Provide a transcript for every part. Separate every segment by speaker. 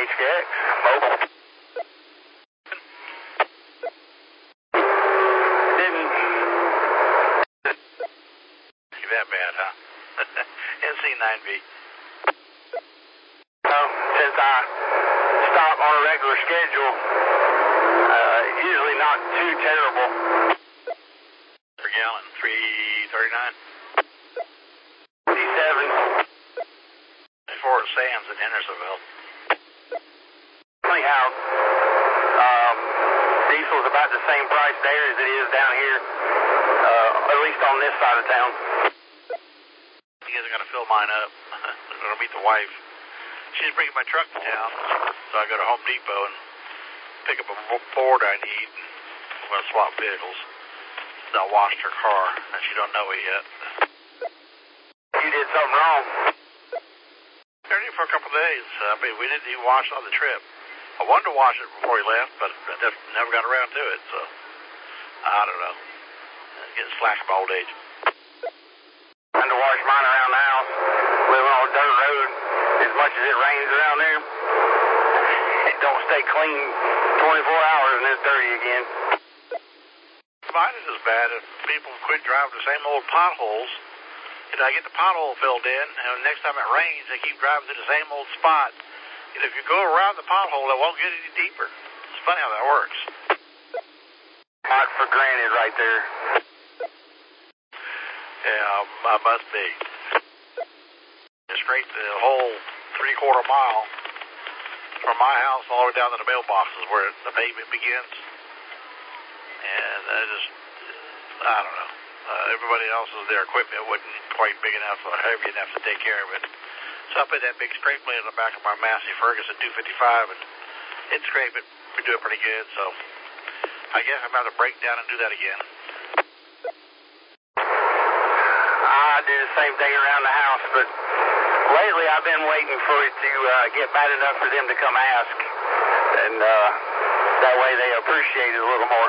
Speaker 1: HKX. Mobile. Didn't.
Speaker 2: You that bad, huh? NC9V.
Speaker 1: Well, since I stop on a regular schedule, usually not too terrible.
Speaker 2: Per gallon, 339.
Speaker 1: 57.
Speaker 2: Before Sam's in Hendersonville.
Speaker 1: Funny how diesel's about the same price there as it is down here, at least on this side of town.
Speaker 2: You guys are going to fill mine up. I'm going to meet the wife. She's bringing my truck to town, so I go to Home Depot and pick up a board I need. I'm going to swap vehicles. I washed her car, and she don't know it yet.
Speaker 1: You did something wrong.
Speaker 2: Dirty for a couple of days. I mean, we didn't even wash it on the trip. I wanted to wash it before he left, but I never got around to it, so I don't know. I'm getting slack from old age.
Speaker 1: Trying to wash mine around the house. Living on a dirt road, as much as it rains around there, it don't stay clean 24 hours and it's dirty again.
Speaker 2: Mine is as bad if people quit driving the same old potholes. You know, I get the pothole filled in, and next time it rains, they keep driving to the same old spot. You know, if you go around the pothole, it won't get any deeper. It's funny how that works.
Speaker 1: Not for granted right there.
Speaker 2: Yeah, I must be. Straight the whole 3/4 mile from my house all the way down to the mailboxes where the pavement begins. And I don't know. Everybody else's, their equipment wasn't quite big enough or heavy enough to take care of it. So I put that big scrape blade on the back of my Massey Ferguson 255 and it scraped it. We do it pretty good, so I guess I'm going to have to break down and do that again.
Speaker 1: I do the same thing around the house, but lately I've been waiting for it to get bad enough for them to come ask, and that way they appreciate it a little more.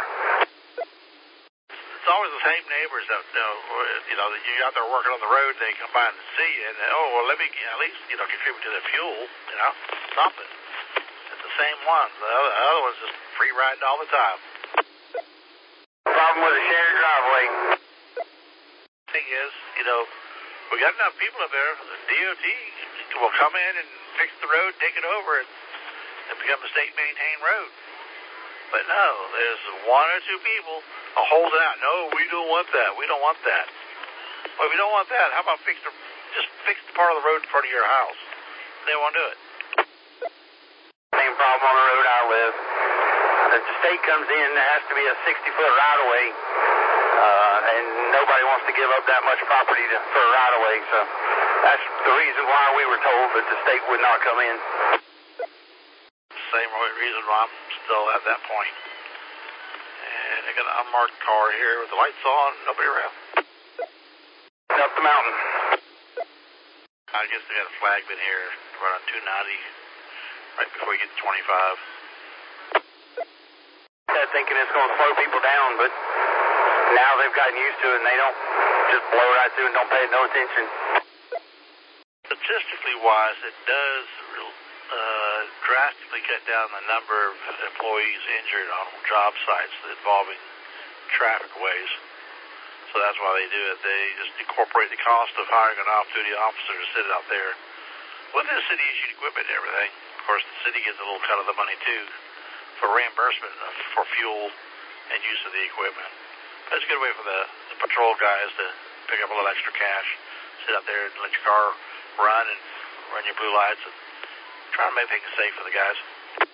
Speaker 2: It's always the same neighbors that, you're out there working on the road, they come by and see you, and, let me at least, contribute to the fuel, something. It's the same ones. The other ones just free riding all the time.
Speaker 1: Problem with a shared driveway.
Speaker 2: Thing is, we got enough people up there. The DOT will come in and fix the road, take it over, and become a state-maintained road. But no, there's one or two people holding out. No, we don't want that. We don't want that. Well, if you don't want that, how about just fix the part of the road in front of your house? They won't do it.
Speaker 1: Same problem on the road I live. If the state comes in, there has to be a 60-foot right-of-way, and nobody wants to give up that much property for a right-of-way, so that's the reason why we were told that the state would not come in.
Speaker 2: Same reason why I'm still at that point. And I got an unmarked car here with the lights on, nobody around.
Speaker 1: Up the mountain.
Speaker 2: I guess they got a flag bin here, right on 290, right before you get to 25.
Speaker 1: Thinking it's going to slow people down, but now they've gotten used to it and they don't just blow right through and don't pay no attention.
Speaker 2: Statistically wise, it does drastically cut down the number of employees injured on job sites involving traffic ways. So that's why they do it. They just incorporate the cost of hiring an off-duty officer to sit out there with the city-issued equipment and everything. Of course, the city gets a little cut of the money, too, for reimbursement for fuel and use of the equipment. But it's a good way for the patrol guys to pick up a little extra cash, sit out there and let your car run and run your blue lights and try to make things safe for the guys.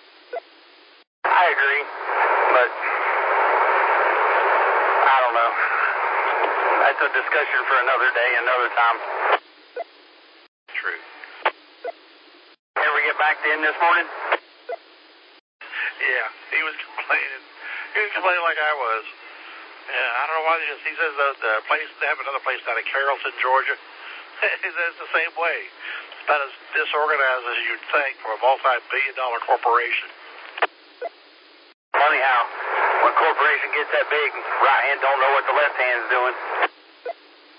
Speaker 1: I agree, but I don't know. That's a discussion for another day, another time.
Speaker 2: True.
Speaker 1: Ever get back in this morning?
Speaker 2: Yeah, he was complaining. He was complaining like I was. Yeah, I don't know why. He says the place, they have another place down in Carrollton, Georgia. He says it's the same way. It's about as disorganized as you'd think for a multi-billion-dollar corporation.
Speaker 1: Funny how when a corporation gets that big, right hand don't know what the left hand's doing.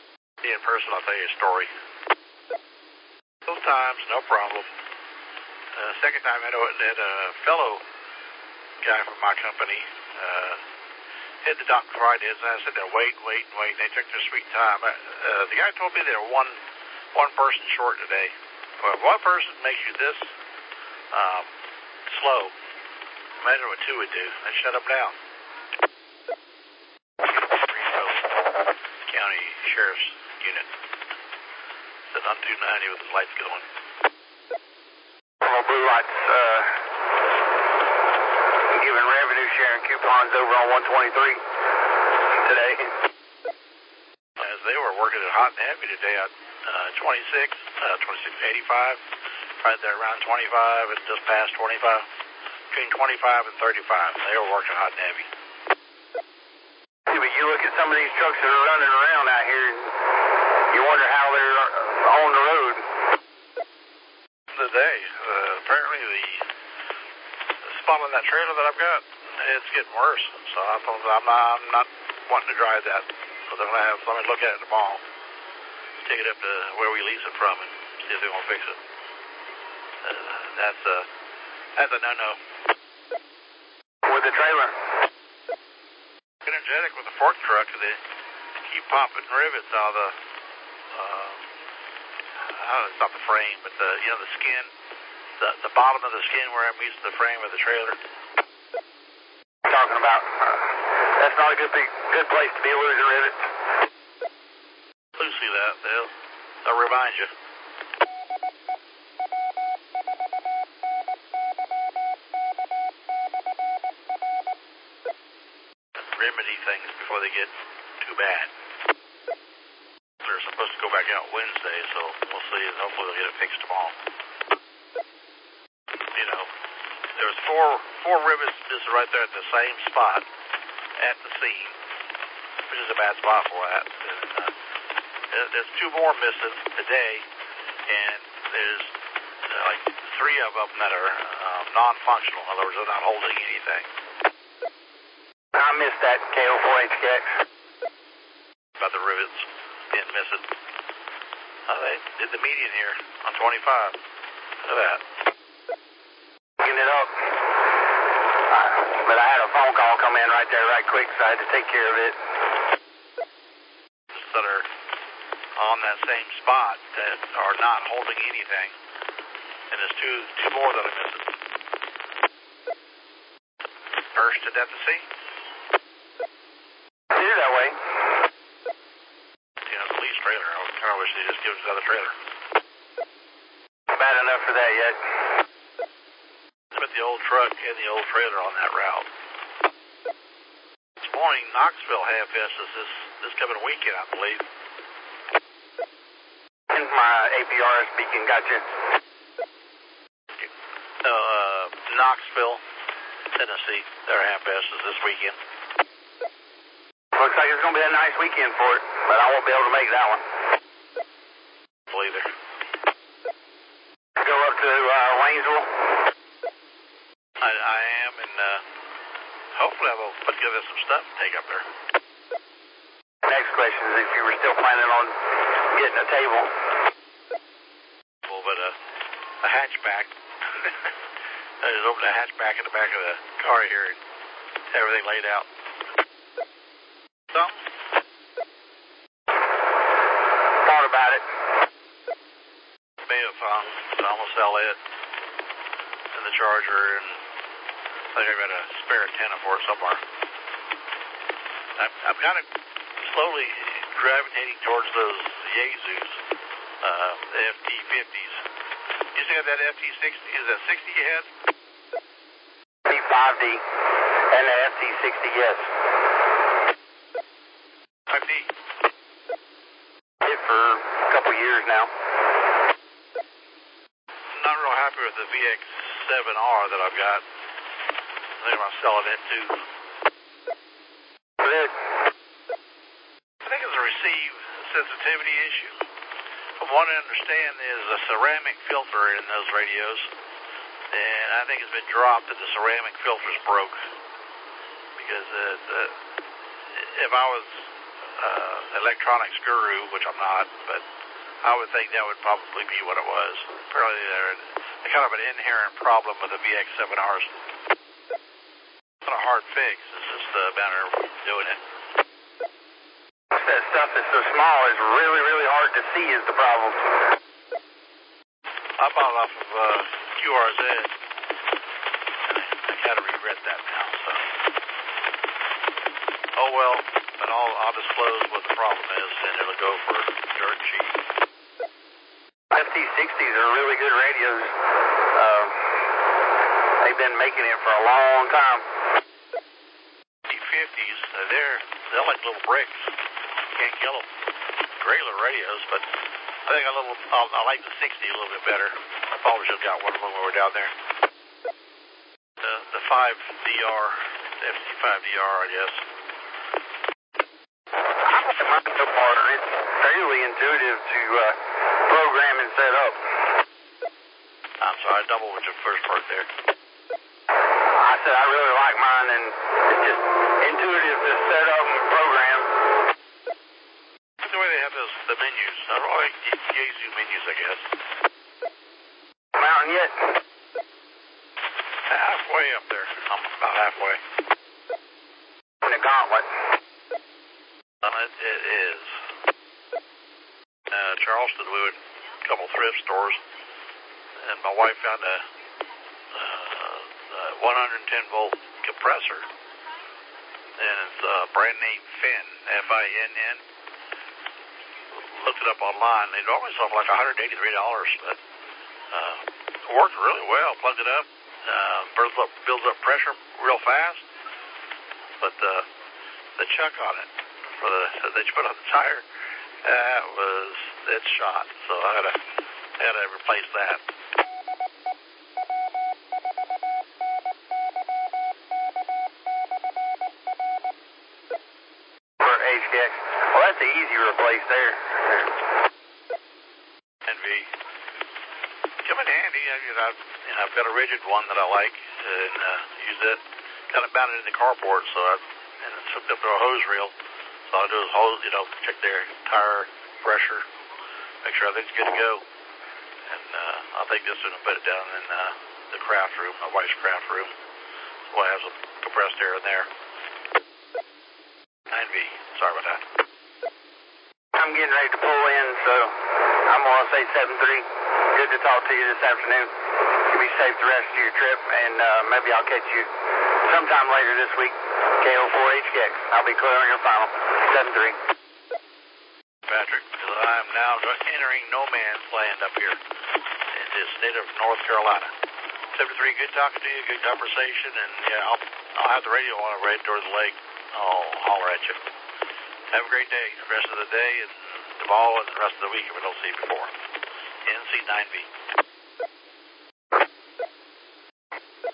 Speaker 2: In person, I'll tell you a story. Those times, no problem. Second time I had a fellow guy from my company hit the dock before I did, and I sat there waiting. They took their sweet time. The guy told me they were one person short today. Well, if one person makes you this slow, imagine what two would do. I'd shut them down. Greenville County Sheriff's Unit. Sitting on 290 with his lights going.
Speaker 1: Well, blue lights giving revenue sharing coupons over on 123 today.
Speaker 2: As they were working it hot and heavy today on 2685, right there around 25 and just past 25, between 25 and 35. They were working hot and heavy.
Speaker 1: Yeah, but you look at some of these trucks that are running around out here and you wonder how they're on the road.
Speaker 2: Today, apparently the spot on that trailer that I've got, it's getting worse. So I'm not wanting to drive that. So they're going to have somebody look at it tomorrow, take it up to where we lease it from, and see if they're going to fix it. That's a no-no.
Speaker 1: With the trailer?
Speaker 2: Energetic with the fork truck, they keep popping rivets out of the, it's not the frame, but the skin, the bottom of the skin where it meets the frame of the trailer.
Speaker 1: Talking about, that's not a good place to be losing rivets.
Speaker 2: Please see that, they'll remind you. Remedy things before they get too bad. They're supposed to go back out Wednesday, so we'll see, and hopefully they'll get it fixed tomorrow. There was four rivets just right there at the same spot at the seam, which is a bad spot for that. And, there's two more missing today, and there's like three of them that are non-functional. In other words, they're not holding anything.
Speaker 1: I missed that KO4HKX.
Speaker 2: About the rivets being missing. They did the median here on 25. Look at that.
Speaker 1: Picking it up. But I had a phone call come in right there right quick, so I had to take care of it.
Speaker 2: That are on that same spot that are not holding anything. And there's two more that are missing. Bursted at the seam.
Speaker 1: Did it that way?
Speaker 2: The lease trailer. I wish they just give us another trailer.
Speaker 1: Bad enough for that yet.
Speaker 2: Put the old truck and the old trailer on that route. This morning, Knoxville Half-Fest is this coming weekend, I believe.
Speaker 1: My APR speaking, gotcha.
Speaker 2: Knoxville, Tennessee, their Half-Fest is this weekend.
Speaker 1: Looks like it's going to be a nice weekend for it, but I won't be able to make that one.
Speaker 2: Either.
Speaker 1: Go up to Waynesville.
Speaker 2: I am, and hopefully I will put together some stuff to take up there.
Speaker 1: Next question is if you were still planning on getting a table.
Speaker 2: A little bit of a hatchback. I just opened a hatchback in the back of the car here and everything laid out. Something?
Speaker 1: Thought about it.
Speaker 2: May have found an almost sell it and the charger, and I think I got a spare antenna for it somewhere. I'm kind of slowly gravitating towards those Yaesus, the FT50s. You still got that FT60? Is that 60 you had?
Speaker 1: T5D and the FT60, yes.
Speaker 2: 5D?
Speaker 1: It for a couple years now.
Speaker 2: Not real happy with the VX7R that I've got. I think I'm selling it too.
Speaker 1: Good.
Speaker 2: I think it's a receive sensitivity issue. From what I understand, there's a ceramic filter in those radios, and I think it's been dropped and the ceramic filter's broke. Because if I was electronics guru, which I'm not, but I would think that would probably be what it was. Apparently kind of an inherent problem with the VX7Rs. It's not a hard fix. It's just a matter of doing it.
Speaker 1: That stuff that's so small is really, really hard to see is the problem.
Speaker 2: I bought it off of QRZ. I kind of regret that now. So, oh well. But I'll disclose what the problem is, and it'll go for dirt cheap.
Speaker 1: FT60s are really good radios. They've been making it for a long time.
Speaker 2: T50s, they're like little bricks. You can't kill them. Regular radios, but I think I like the 60 a little bit better. I probably should have got one of them when we were down there. The 5DR, the FT5DR, I guess.
Speaker 1: I like mine so far. It's fairly intuitive to program and set up.
Speaker 2: I'm sorry, I doubled with your first part there.
Speaker 1: I said I really like mine, and it's just intuitive to set up and program.
Speaker 2: The way they have the menus. I don't like Yaesu menus, I guess.
Speaker 1: Mountain yet?
Speaker 2: Halfway up there. I'm about halfway.
Speaker 1: In the gauntlet.
Speaker 2: It is. Charleston, we went a couple thrift stores, and my wife found a 110-volt compressor, and it's a brand name Finn, Finn. Looked it up online. They normally sell for like $183, but it worked really well. Plugged it up, builds up pressure real fast, but the chuck on it that you put on the tire, it's shot. So I had to replace that.
Speaker 1: For HKX. Well, that's an easy replace there.
Speaker 2: NV. Come in handy. I've got a rigid one that I like and use it. Got it mounted in the carport, and it's hooked up to a hose reel. So I'll do is check their tire pressure, make sure everything's good to go. And I'll take this one and put it down in the craft room, my wife's craft room. So I have some compressed air in there. 9V. Sorry about that.
Speaker 1: I'm getting ready to pull in, so I'm going to say 7-3. Good to talk to you this afternoon. You be safe the rest of your trip, and maybe I'll catch you sometime later this week. KO4HKX. I'll be clear on your final. 7-3.
Speaker 2: Patrick, I am now entering no man's land up here in the state of North Carolina. 7-3, good talking to you, good conversation, and yeah, I'll have the radio on right toward the lake. I'll holler at you. Have a great day, the rest of the day, and tomorrow and the rest of the week if I don't see you before. NC9V.